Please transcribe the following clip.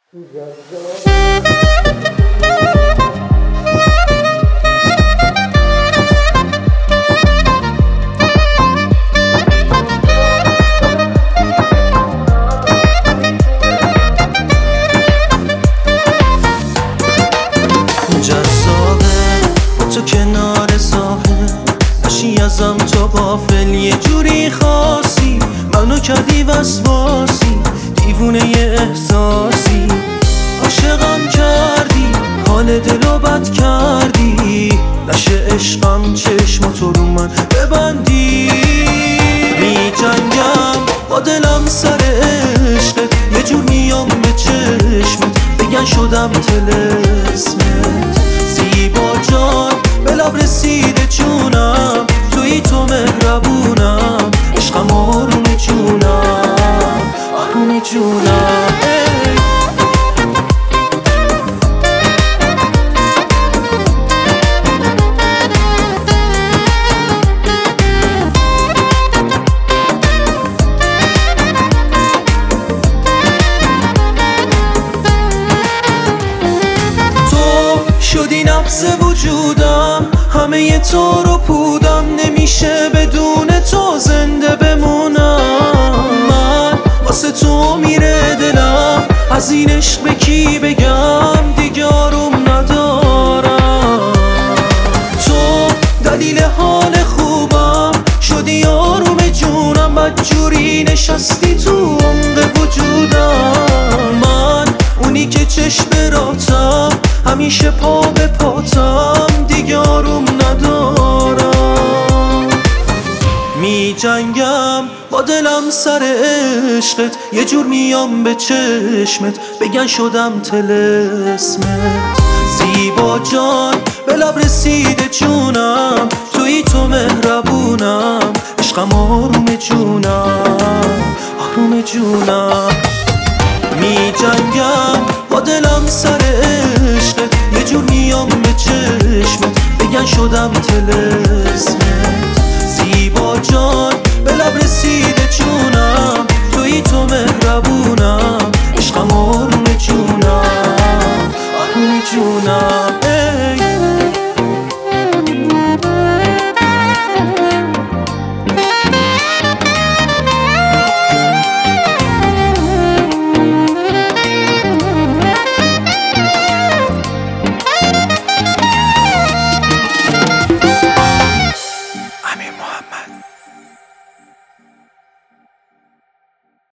جذابه با تو کنار ساحل نشی ازم تو غافل، یه جوری خاصی منو کردی وسواسی، دیوونه ی احساسی، عاشقم کردی حال دلو بد کردی، نشه عشقم چشماتو رو من ببندی. می جنگم با دلم سر عشقت، یه جور میام به چشمت بگن شدم طلسمت. زیبا جان به لب رسیده جونم، توی تو مهربونم، عشقم آروم جونم، آروم جونم. شدی نبض وجودم، همه تو رو پودم، نمیشه بدون تو زنده بمونم. من واسه تو میره دلم، از این عشق به کی بگم دیگه آروم ندارم. تو دلیل حال خوبم شدی آروم جونم، بدجوری نشستی تو عمق وجودم. من اونی که چشم راتم، همیشه پا به پاتم، دیگه آروم ندارم. می جنگم با دلم سر عشقت، یه جور میام به چشمت بگن شدم طلسمت. زیبا جان به لب رسیده جونم، توی تو مهربونم، عشقم آروم جونم، آروم جونم. می جنگم با دلم سر عشقت، یه جور میام به چشمت بگن شدم طلسمت.